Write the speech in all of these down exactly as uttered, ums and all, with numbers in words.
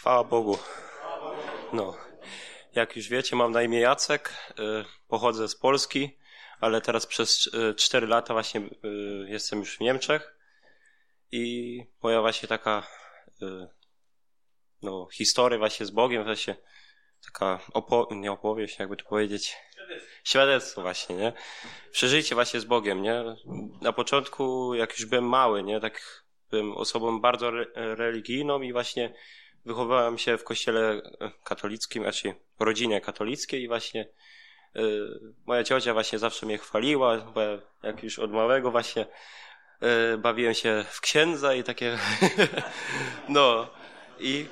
Chwała Bogu. No, jak już wiecie, mam na imię Jacek, pochodzę z Polski, ale teraz przez cztery lata właśnie jestem już w Niemczech i moja właśnie taka no, historia właśnie z Bogiem, właśnie taka opo- nie opowieść, jakby to powiedzieć, świadectwo właśnie, nie? Przeżycie właśnie z Bogiem, nie? Na początku, jak już byłem mały, nie? Tak byłem osobą bardzo re- religijną i właśnie wychowałem się w kościele katolickim, znaczy w rodzinie katolickiej i właśnie y, moja ciocia właśnie zawsze mnie chwaliła, bo jak już od małego właśnie y, bawiłem się w księdza i takie no i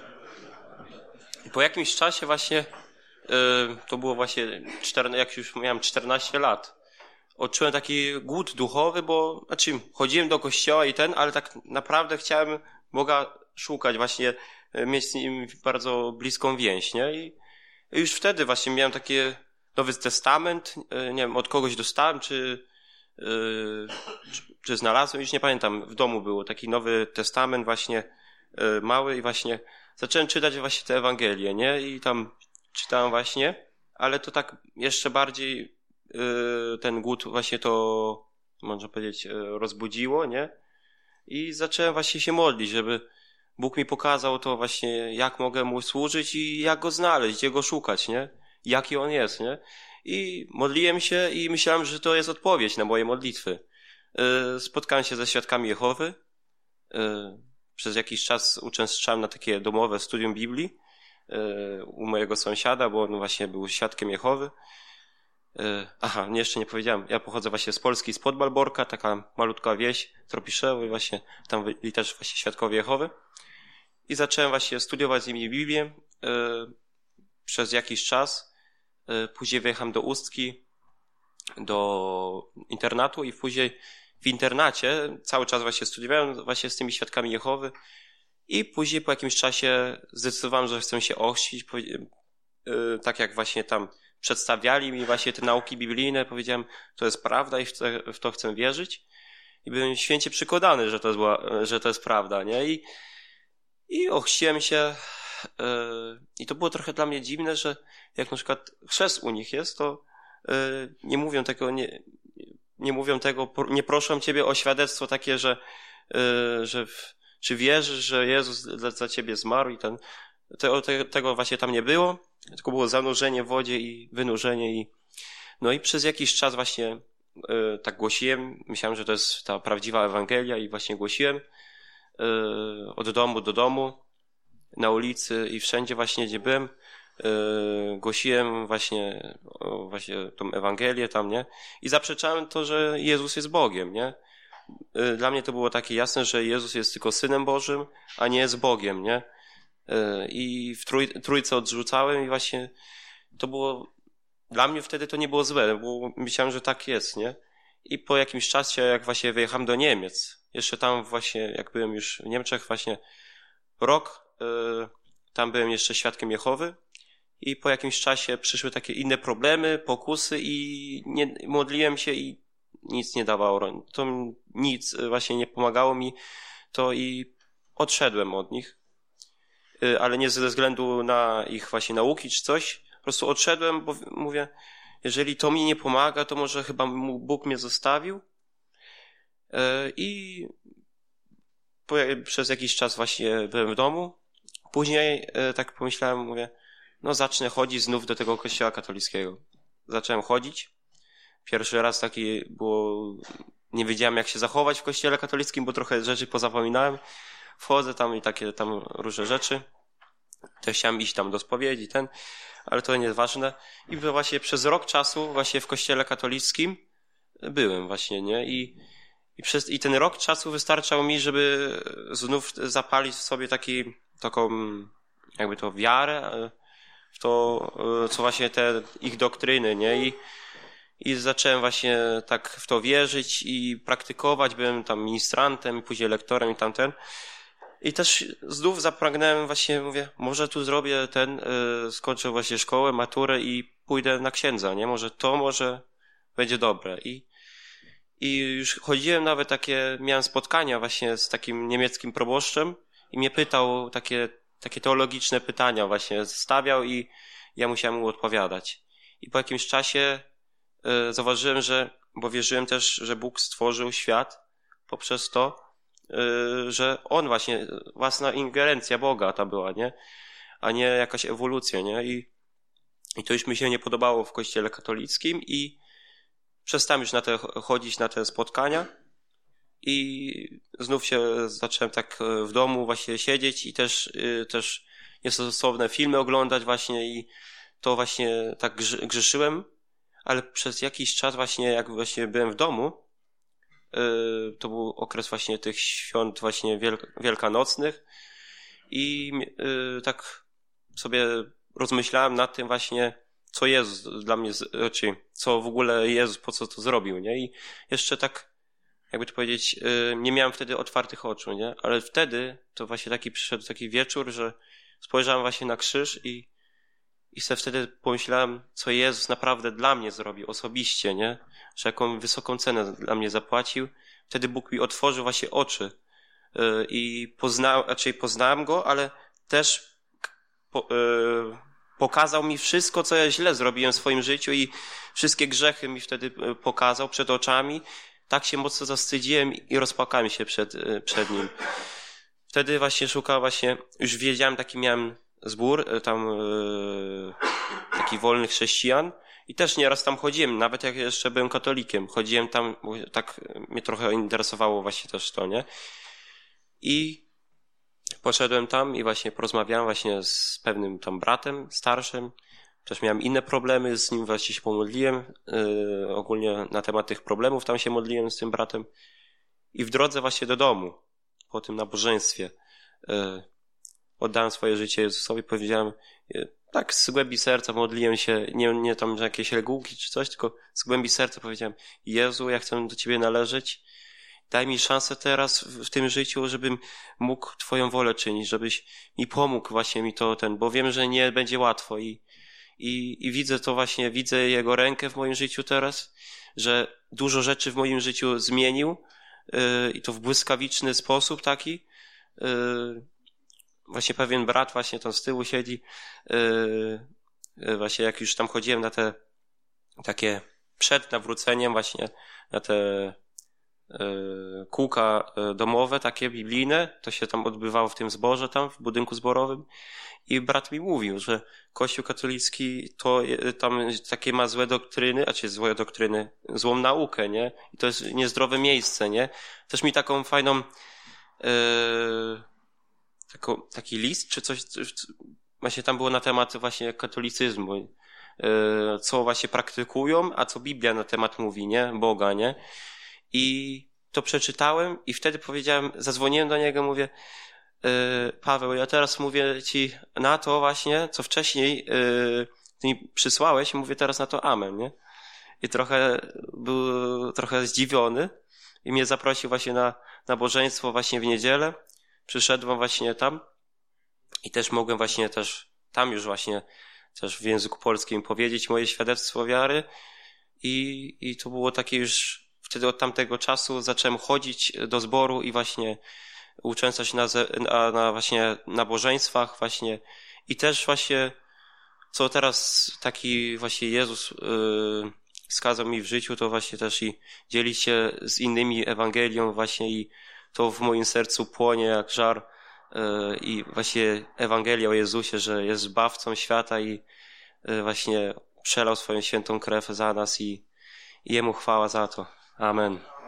po jakimś czasie właśnie y, to było właśnie czterne, jak już miałem czternaście lat, odczułem taki głód duchowy, bo znaczy chodziłem do kościoła i ten, ale tak naprawdę chciałem Boga szukać, właśnie mieć z nim bardzo bliską więź, nie? I już wtedy właśnie miałem taki Nowy Testament, nie wiem, od kogoś dostałem, czy, yy, czy, czy znalazłem, już nie pamiętam, w domu było taki Nowy Testament właśnie yy, mały i właśnie zacząłem czytać właśnie te Ewangelie, nie? I tam czytałem właśnie, ale to tak jeszcze bardziej yy, ten głód właśnie to, można powiedzieć, yy, rozbudziło, nie? I zacząłem właśnie się modlić, żeby Bóg mi pokazał to właśnie, jak mogę Mu służyć i jak Go znaleźć, gdzie Go szukać, nie? Jaki On jest, nie? I modliłem się i myślałem, że to jest odpowiedź na moje modlitwy. Spotkałem się ze świadkami Jehowy. Przez jakiś czas uczęszczałem na takie domowe studium Biblii u mojego sąsiada, bo on właśnie był świadkiem Jehowy. Aha, nie, jeszcze nie powiedziałem. Ja pochodzę właśnie z Polski, spod Malborka, taka malutka wieś, Tropiszewo i właśnie tam byli też właśnie świadkowie Jehowy. I zacząłem właśnie studiować z nimi Biblię yy, przez jakiś czas. Yy, później wyjechałem do Ustki, do internatu i później w internacie cały czas właśnie studiowałem właśnie z tymi świadkami Jehowy i później po jakimś czasie zdecydowałem, że chcę się ochrzcić, yy, tak jak właśnie tam przedstawiali mi właśnie te nauki biblijne, powiedziałem, to jest prawda i w to, w to chcę wierzyć i byłem święcie przekonany, że to jest, że to jest prawda, nie? I I ochrzciłem się yy, i to było trochę dla mnie dziwne, że jak na przykład chrzest u nich jest, to yy, nie mówią tego, nie, nie mówią tego, nie proszą ciebie o świadectwo takie, że, yy, że w, czy wierzysz, że Jezus za, za ciebie zmarł i ten, te, te, tego właśnie tam nie było, tylko było zanurzenie w wodzie i wynurzenie i no i przez jakiś czas właśnie yy, tak głosiłem, myślałem, że to jest ta prawdziwa Ewangelia i właśnie głosiłem od domu do domu, na ulicy i wszędzie właśnie, gdzie byłem, yy, głosiłem właśnie, o, właśnie tą Ewangelię tam, nie? I zaprzeczałem to, że Jezus jest Bogiem, nie? Yy, dla mnie to było takie jasne, że Jezus jest tylko Synem Bożym, a nie jest Bogiem, nie? Yy, I w trój, trójce odrzucałem i właśnie to było, dla mnie wtedy to nie było złe, bo myślałem, że tak jest, nie? I po jakimś czasie, jak właśnie wyjechałem do Niemiec, jeszcze tam właśnie, jak byłem już w Niemczech, właśnie rok, yy, tam byłem jeszcze świadkiem Jehowy i po jakimś czasie przyszły takie inne problemy, pokusy i nie, modliłem się i nic nie dawało. To nic właśnie nie pomagało mi, to i odszedłem od nich, yy, ale nie ze względu na ich właśnie nauki czy coś, po prostu odszedłem, bo mówię, jeżeli to mi nie pomaga, to może chyba Bóg mnie zostawił. I przez jakiś czas właśnie byłem w domu. Później tak pomyślałem, mówię, no zacznę chodzić znów do tego kościoła katolickiego. Zacząłem chodzić. Pierwszy raz taki było, nie wiedziałem jak się zachować w kościele katolickim, bo trochę rzeczy pozapominałem. Wchodzę tam i takie tam różne rzeczy. Też chciałem iść tam do spowiedzi, ten, ale to nie jest ważne. I właśnie przez rok czasu właśnie w kościele katolickim byłem właśnie, nie? I I, przez, I ten rok czasu wystarczał mi, żeby znów zapalić w sobie taki, taką, jakby to wiarę w to, co właśnie te ich doktryny, nie? I, i zacząłem właśnie tak w to wierzyć i praktykować. Byłem tam ministrantem, później lektorem i tamten. I też znów zapragnąłem właśnie, mówię, może tu zrobię ten, skończę właśnie szkołę, maturę i pójdę na księdza, nie? Może to może będzie dobre. I I już chodziłem nawet takie, miałem spotkania właśnie z takim niemieckim proboszczem i mnie pytał takie, takie teologiczne pytania właśnie stawiał i ja musiałem mu odpowiadać. I po jakimś czasie y, zauważyłem, że, bo wierzyłem też, że Bóg stworzył świat poprzez to, y, że On właśnie, własna ingerencja Boga ta była, nie? A nie jakaś ewolucja, nie? I, i to już mi się nie podobało w kościele katolickim i przestałem już na te chodzić na te spotkania i znów się zacząłem tak w domu właśnie siedzieć i też, y, też niestosowne filmy oglądać właśnie i to właśnie tak grzy, grzeszyłem, ale przez jakiś czas właśnie jak właśnie byłem w domu, y, to był okres właśnie tych świąt właśnie wielk, wielkanocnych i y, tak sobie rozmyślałem nad tym właśnie, co Jezus dla mnie, znaczy, co w ogóle Jezus, po co to zrobił, nie? I jeszcze tak, jakby to powiedzieć, yy, nie miałem wtedy otwartych oczu, nie? Ale wtedy to właśnie taki przyszedł taki wieczór, że spojrzałem właśnie na krzyż i, i sobie wtedy pomyślałem, co Jezus naprawdę dla mnie zrobił osobiście, nie? Że jaką wysoką cenę dla mnie zapłacił. Wtedy Bóg mi otworzył właśnie oczy yy, i poznałem, raczej poznałem Go, ale też po, yy, pokazał mi wszystko, co ja źle zrobiłem w swoim życiu i wszystkie grzechy mi wtedy pokazał przed oczami. Tak się mocno zawstydziłem i rozpłakałem się przed, przed nim. Wtedy właśnie szukałem właśnie, już wiedziałem, taki miałem zbór, tam yy, taki wolny chrześcijan i też nieraz tam chodziłem, nawet jak jeszcze byłem katolikiem. Chodziłem tam, bo tak mnie trochę interesowało właśnie też to, nie? I poszedłem tam i właśnie porozmawiałem właśnie z pewnym tam bratem starszym. Też miałem inne problemy, z nim właśnie się pomodliłem. Yy, ogólnie na temat tych problemów tam się modliłem z tym bratem. I w drodze właśnie do domu, po tym nabożeństwie, yy, oddałem swoje życie Jezusowi, powiedziałem, yy, tak z głębi serca modliłem się, nie, nie tam że jakieś regułki czy coś, tylko z głębi serca powiedziałem, Jezu, ja chcę do Ciebie należeć. Daj mi szansę teraz w, w tym życiu, żebym mógł Twoją wolę czynić, żebyś mi pomógł właśnie mi to ten, bo wiem, że nie będzie łatwo i, i, i widzę to właśnie, widzę Jego rękę w moim życiu teraz, że dużo rzeczy w moim życiu zmienił yy, i to w błyskawiczny sposób taki. Yy, właśnie pewien brat właśnie tam z tyłu siedzi, yy, yy, właśnie jak już tam chodziłem na te takie przed nawróceniem właśnie, na te kółka domowe, takie biblijne, to się tam odbywało w tym zborze tam, w budynku zborowym i brat mi mówił, że Kościół katolicki to tam takie ma złe doktryny, a czy złe doktryny, złą naukę, nie? I to jest niezdrowe miejsce, nie? Też mi taką fajną yy, taką, taki list, czy coś, coś, właśnie tam było na temat właśnie katolicyzmu, yy, co właśnie praktykują, a co Biblia na temat mówi, nie? Boga, nie? I to przeczytałem i wtedy powiedziałem, zadzwoniłem do niego, mówię, yy, Paweł, ja teraz mówię ci na to właśnie, co wcześniej yy, ty mi przysłałeś, mówię teraz na to amen, nie? I trochę był trochę zdziwiony i mnie zaprosił właśnie na nabożeństwo właśnie w niedzielę. Przyszedłem właśnie tam i też mogłem właśnie też tam już właśnie też w języku polskim powiedzieć moje świadectwo wiary i, i to było takie już wtedy od tamtego czasu zacząłem chodzić do zboru i właśnie uczęszczać na, na, na właśnie nabożeństwach właśnie i też właśnie co teraz taki właśnie Jezus yy, wskazał mi w życiu, to właśnie też i dzielić się z innymi Ewangelią właśnie i to w moim sercu płonie jak żar yy, i właśnie Ewangelia o Jezusie, że jest zbawcą świata i yy, właśnie przelał swoją świętą krew za nas i, i Jemu chwała za to. Amen.